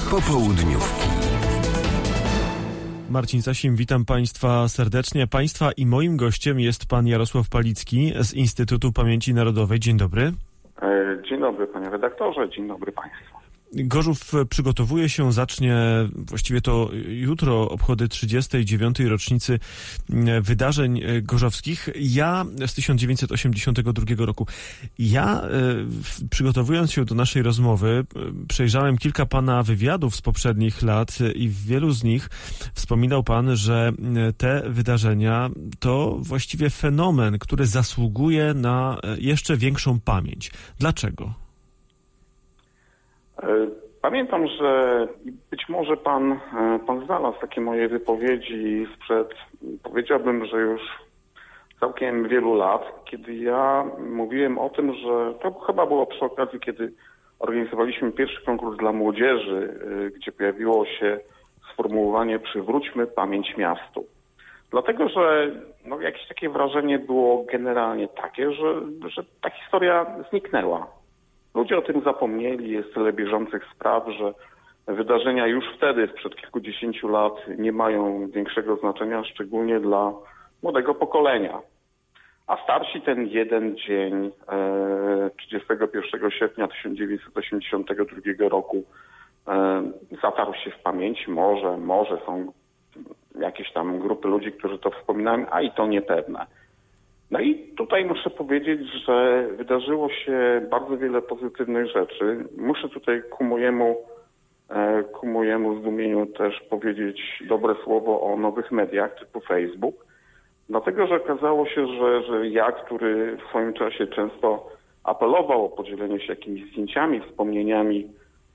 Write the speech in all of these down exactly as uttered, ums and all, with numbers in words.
Popołudniówki. Marcin Sasim, witam Państwa serdecznie. Państwa i moim gościem jest Pan Jarosław Palicki z Instytutu Pamięci Narodowej. Dzień dobry. Dzień dobry panie redaktorze, dzień dobry państwu. Gorzów przygotowuje się, zacznie właściwie to jutro obchody trzydziestej dziewiątej rocznicy wydarzeń gorzowskich. Ja z tysiąc dziewięćset osiemdziesiątego drugiego roku. Ja przygotowując się do naszej rozmowy przejrzałem kilka pana wywiadów z poprzednich lat i w wielu z nich wspominał pan, że te wydarzenia to właściwie fenomen, który zasługuje na jeszcze większą pamięć. Dlaczego? Pamiętam, że być może pan, pan znalazł takie moje wypowiedzi sprzed, powiedziałbym, że już całkiem wielu lat, kiedy ja mówiłem o tym, że to chyba było przy okazji, kiedy organizowaliśmy pierwszy konkurs dla młodzieży, gdzie pojawiło się sformułowanie "Przywróćmy pamięć miastu". Dlatego, że no, jakieś takie wrażenie było generalnie takie, że, że ta historia zniknęła. Ludzie o tym zapomnieli, jest tyle bieżących spraw, że wydarzenia już wtedy, sprzed kilkudziesięciu lat, nie mają większego znaczenia, szczególnie dla młodego pokolenia. A starsi ten jeden dzień e, trzydziestego pierwszego sierpnia tysiąc dziewięćset osiemdziesiątego drugiego roku e, zatarł się w pamięci. Może, może są jakieś tam grupy ludzi, którzy to wspominają, a i to niepewne. No i tutaj muszę powiedzieć, że wydarzyło się bardzo wiele pozytywnych rzeczy. Muszę tutaj ku mojemu, ku mojemu zdumieniu też powiedzieć dobre słowo o nowych mediach typu Facebook. Dlatego, że okazało się, że, że ja, który w swoim czasie często apelował o podzielenie się jakimiś zdjęciami, wspomnieniami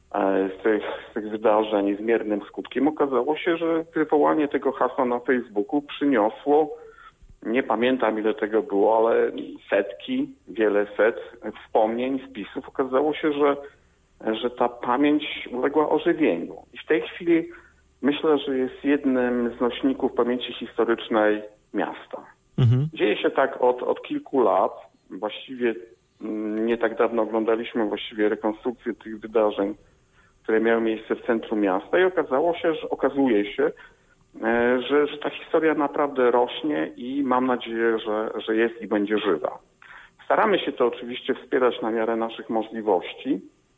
z tych, z tych wydarzeń z miernym skutkiem, okazało się, że wywołanie tego hasła na Facebooku przyniosło, nie pamiętam ile tego było, ale setki, wiele set wspomnień, wpisów. Okazało się, że, że ta pamięć uległa ożywieniu. I w tej chwili myślę, że jest jednym z nośników pamięci historycznej miasta. Mhm. Dzieje się tak od, od kilku lat. Właściwie nie tak dawno oglądaliśmy właściwie rekonstrukcję tych wydarzeń, które miały miejsce w centrum miasta i okazało się, że okazuje się, Że, że ta historia naprawdę rośnie i mam nadzieję, że, że jest i będzie żywa. Staramy się to oczywiście wspierać na miarę naszych możliwości,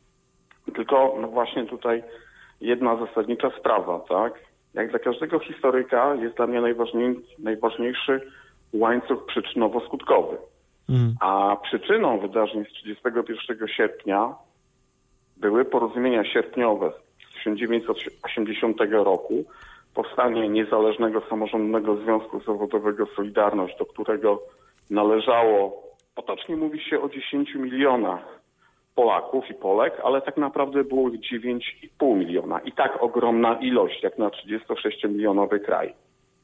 tylko no właśnie tutaj jedna zasadnicza sprawa, tak? Jak dla każdego historyka jest dla mnie najważniej, najważniejszy łańcuch przyczynowo-skutkowy. Mm. A przyczyną wydarzeń z trzydziestego pierwszego sierpnia były porozumienia sierpniowe z tysiąc dziewięćset osiemdziesiątego roku, powstanie Niezależnego Samorządnego Związku Zawodowego Solidarność, do którego należało, potocznie mówi się o dziesięciu milionach Polaków i Polek, ale tak naprawdę było ich dziewięć i pół miliona. I tak ogromna ilość, jak na trzydziestosześciomilionowy kraj.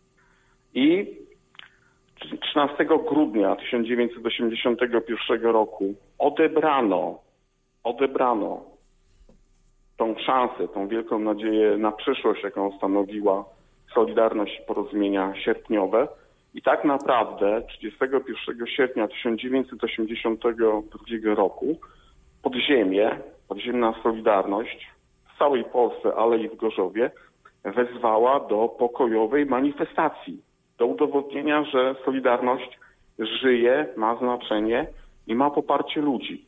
I trzynastego grudnia tysiąc dziewięćset osiemdziesiątego pierwszego roku odebrano, odebrano tą szansę, tą wielką nadzieję na przyszłość, jaką stanowiła Solidarność i porozumienia sierpniowe. I tak naprawdę trzydziestego pierwszego sierpnia tysiąc dziewięćset osiemdziesiątego drugiego roku podziemie, podziemna Solidarność w całej Polsce, ale i w Gorzowie wezwała do pokojowej manifestacji, do udowodnienia, że Solidarność żyje, ma znaczenie i ma poparcie ludzi.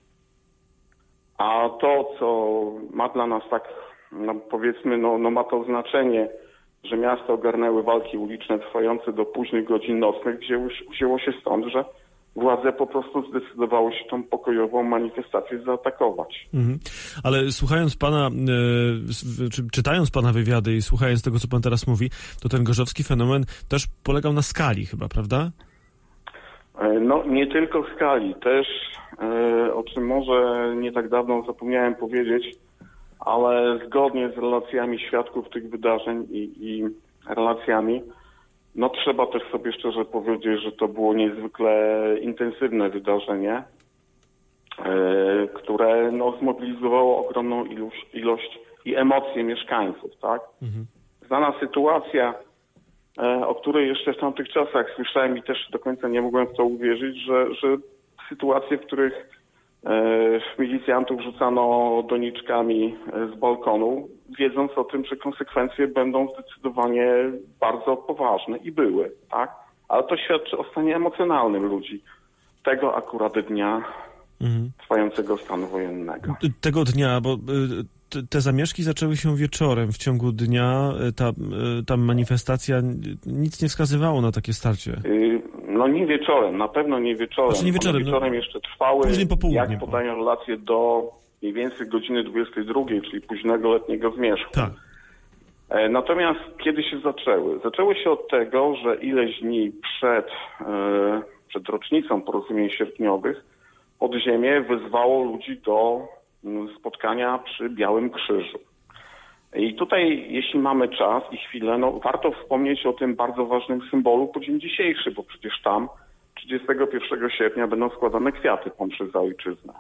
A to, co ma dla nas tak, no powiedzmy, no, no ma to znaczenie, że miasto ogarnęły walki uliczne trwające do późnych godzin nocnych, wzięło, wzięło się stąd, że władze po prostu zdecydowały się tą pokojową manifestację zaatakować. Mhm. Ale słuchając pana, e, czy czytając pana wywiady i słuchając tego, co pan teraz mówi, to ten gorzowski fenomen też polegał na skali chyba, prawda? No nie tylko skali, też e, o czym może nie tak dawno zapomniałem powiedzieć, ale zgodnie z relacjami świadków tych wydarzeń i, i relacjami, no trzeba też sobie szczerze powiedzieć, że to było niezwykle intensywne wydarzenie, e, które no, zmobilizowało ogromną ilość, ilość i emocje mieszkańców, tak? Mhm. Znana sytuacja, o której jeszcze w tamtych czasach słyszałem i też do końca nie mogłem w to uwierzyć, że, że sytuacje, w których milicjantów rzucano doniczkami z balkonu, wiedząc o tym, że konsekwencje będą zdecydowanie bardzo poważne i były, tak? Ale to świadczy o stanie emocjonalnym ludzi tego akurat dnia mhm. trwającego stanu wojennego. Tego dnia, bo te zamieszki zaczęły się wieczorem. W ciągu dnia ta, ta manifestacja, nic nie wskazywało na takie starcie. No nie wieczorem, na pewno nie wieczorem. Znaczy nie wieczorem, One wieczorem no, jeszcze trwały, później po południu, jak podają relacje, do mniej więcej godziny dwudziestej drugiej, czyli późnego letniego zmierzchu. Tak. Natomiast kiedy się zaczęły? Zaczęły się od tego, że ileś dni przed, przed rocznicą porozumień sierpniowych podziemie wezwało ludzi do spotkania przy Białym Krzyżu. I tutaj, jeśli mamy czas i chwilę, no warto wspomnieć o tym bardzo ważnym symbolu po dzień dzisiejszy, bo przecież tam trzydziestego pierwszego sierpnia będą składane kwiaty pomszy za ojczyznę.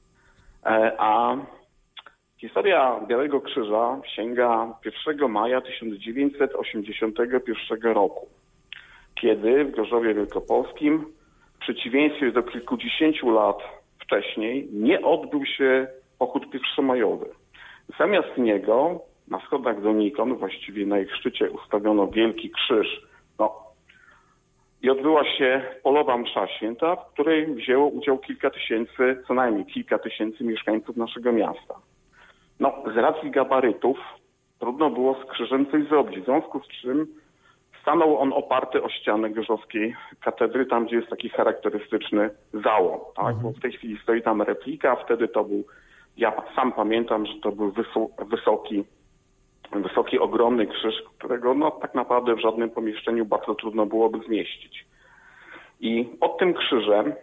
A historia Białego Krzyża sięga pierwszego maja tysiąc dziewięćset osiemdziesiątego pierwszego roku, kiedy w Gorzowie Wielkopolskim, w przeciwieństwie do kilkudziesięciu lat wcześniej, nie odbył się pochód pierwszomajowy. Zamiast niego na schodach donikąd, właściwie na ich szczycie, ustawiono wielki krzyż. No. I odbyła się polowa msza święta, w której wzięło udział kilka tysięcy, co najmniej kilka tysięcy mieszkańców naszego miasta. No, z racji gabarytów trudno było z krzyżem coś zrobić, w związku z czym stanął on oparty o ścianę gorzowskiej katedry, tam gdzie jest taki charakterystyczny załom, tak? Mhm. Bo w tej chwili stoi tam replika, wtedy to był, ja sam pamiętam, że to był wysoki, wysoki, ogromny krzyż, którego no tak naprawdę w żadnym pomieszczeniu bardzo trudno byłoby zmieścić. I pod tym krzyżem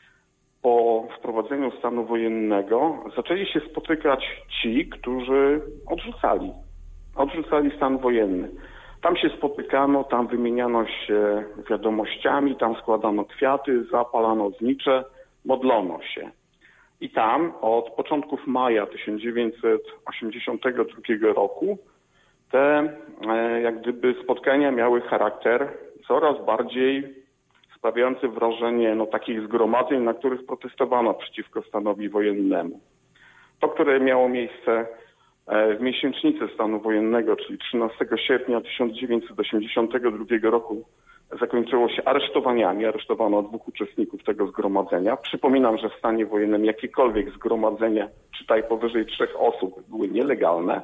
po wprowadzeniu stanu wojennego zaczęli się spotykać ci, którzy odrzucali, odrzucali stan wojenny. Tam się spotykano, tam wymieniano się wiadomościami, tam składano kwiaty, zapalano znicze, modlono się. I tam od początków maja tysiąc dziewięćset osiemdziesiątego drugiego roku te e, jak gdyby spotkania miały charakter coraz bardziej sprawiający wrażenie no, takich zgromadzeń, na których protestowano przeciwko stanowi wojennemu. To, które miało miejsce w miesięcznicy stanu wojennego, czyli trzynastego sierpnia tysiąc dziewięćset osiemdziesiątego drugiego roku, zakończyło się aresztowaniami. Aresztowano dwóch uczestników tego zgromadzenia. Przypominam, że w stanie wojennym jakiekolwiek zgromadzenia, czytaj powyżej trzech osób, były nielegalne.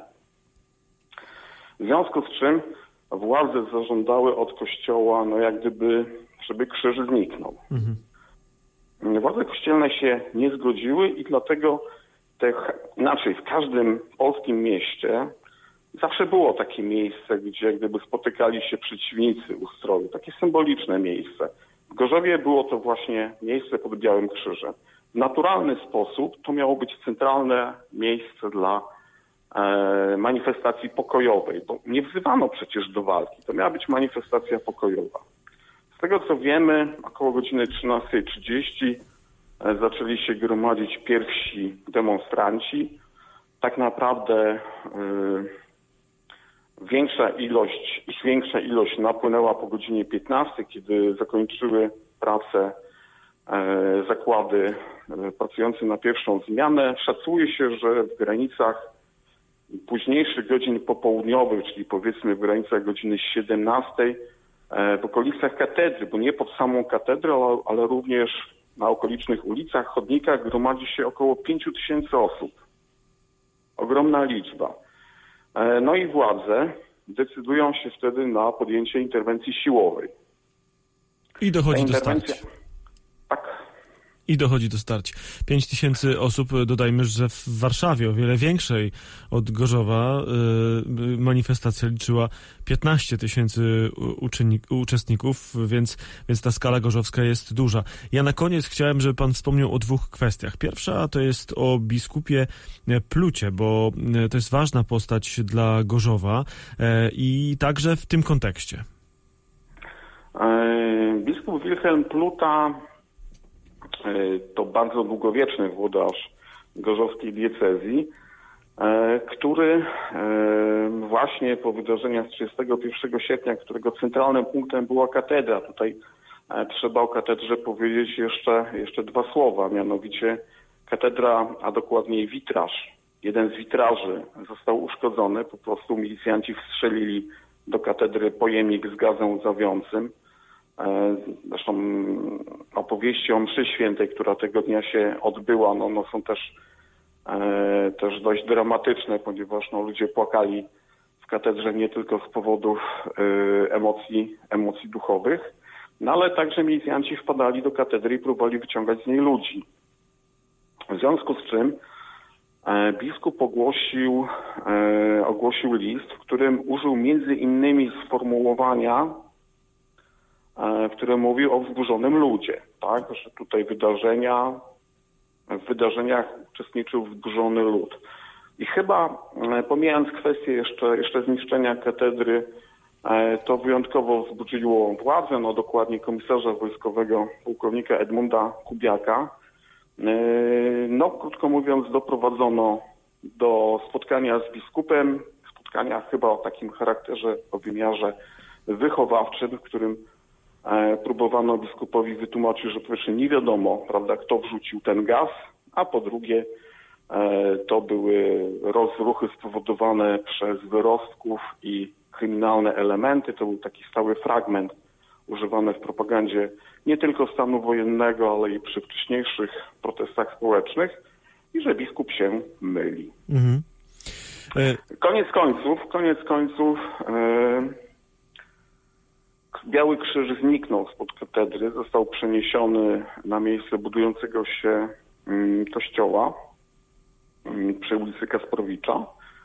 W związku z czym władze zażądały od Kościoła, no jak gdyby, żeby krzyż zniknął. Mhm. Władze kościelne się nie zgodziły i dlatego te, inaczej, w każdym polskim mieście zawsze było takie miejsce, gdzie jak gdyby spotykali się przeciwnicy ustroju, takie symboliczne miejsce. W Gorzowie było to właśnie miejsce pod Białym Krzyżem. W naturalny sposób to miało być centralne miejsce dla e, manifestacji pokojowej, bo nie wzywano przecież do walki. To miała być manifestacja pokojowa. Z tego co wiemy, około godziny trzynastej trzydzieści zaczęli się gromadzić pierwsi demonstranci. Tak naprawdę y, większa ilość, ich większa ilość napłynęła po godzinie piętnastej, kiedy zakończyły pracę y, zakłady y, pracujące na pierwszą zmianę. Szacuje się, że w granicach późniejszych godzin popołudniowych, czyli powiedzmy w granicach godziny siedemnastej, y, w okolicach katedry, bo nie pod samą katedrę, ale, ale również na okolicznych ulicach, chodnikach gromadzi się około pięciu tysięcy osób. Ogromna liczba. No i władze decydują się wtedy na podjęcie interwencji siłowej. I dochodzi do starcia. Tak. I dochodzi do starcia. Pięć tysięcy osób, dodajmy, że w Warszawie, o wiele większej od Gorzowa, yy, manifestacja liczyła piętnaście tysięcy uczestników, więc, więc ta skala gorzowska jest duża. Ja na koniec chciałem, żeby pan wspomniał o dwóch kwestiach. Pierwsza to jest o biskupie Plucie, bo to jest ważna postać dla Gorzowa yy, i także w tym kontekście. Biskup Wilhelm Pluta to bardzo długowieczny włodarz gorzowskiej diecezji, który właśnie po wydarzeniach z trzydziestego pierwszego sierpnia, którego centralnym punktem była katedra. Tutaj trzeba o katedrze powiedzieć jeszcze, jeszcze dwa słowa, mianowicie katedra, a dokładniej witraż, jeden z witraży został uszkodzony. Po prostu milicjanci wstrzelili do katedry pojemnik z gazem łzawiącym. Zresztą opowieści o mszy świętej, która tego dnia się odbyła, no, no są też, e, też dość dramatyczne, ponieważ no, ludzie płakali w katedrze nie tylko z powodów e, emocji, emocji duchowych, no ale także milicjanci wpadali do katedry i próbowali wyciągać z niej ludzi. W związku z czym e, biskup ogłosił, e, ogłosił list, w którym użył między innymi sformułowania, w którym mówił o wzburzonym ludzie, tak, że tutaj wydarzenia, w wydarzeniach uczestniczył wzburzony lud. I chyba, pomijając kwestię jeszcze, jeszcze zniszczenia katedry, to wyjątkowo wzbudziło władzę, no dokładnie komisarza wojskowego pułkownika Edmunda Kubiaka. No, krótko mówiąc, doprowadzono do spotkania z biskupem, spotkania chyba o takim charakterze, o wymiarze wychowawczym, w którym próbowano biskupowi wytłumaczyć, że po pierwsze nie wiadomo, prawda, kto wrzucił ten gaz, a po drugie to były rozruchy spowodowane przez wyrostków i kryminalne elementy. To był taki stały fragment używany w propagandzie nie tylko stanu wojennego, ale i przy wcześniejszych protestach społecznych i że biskup się myli. Mhm. E... Koniec końców, koniec końców e... Biały Krzyż zniknął spod katedry, został przeniesiony na miejsce budującego się kościoła przy ulicy Kasprowicza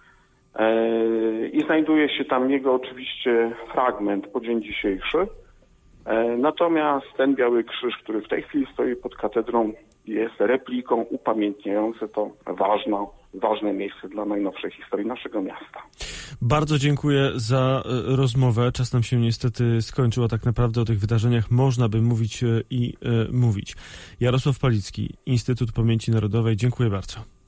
i znajduje się tam jego oczywiście fragment po dzień dzisiejszy. Natomiast ten Biały Krzyż, który w tej chwili stoi pod katedrą, jest repliką upamiętniającą to ważne, ważne miejsce dla najnowszej historii naszego miasta. Bardzo dziękuję za rozmowę. Czas nam się niestety skończył, a tak naprawdę o tych wydarzeniach można by mówić i e, mówić. Jarosław Palicki, Instytut Pamięci Narodowej. Dziękuję bardzo.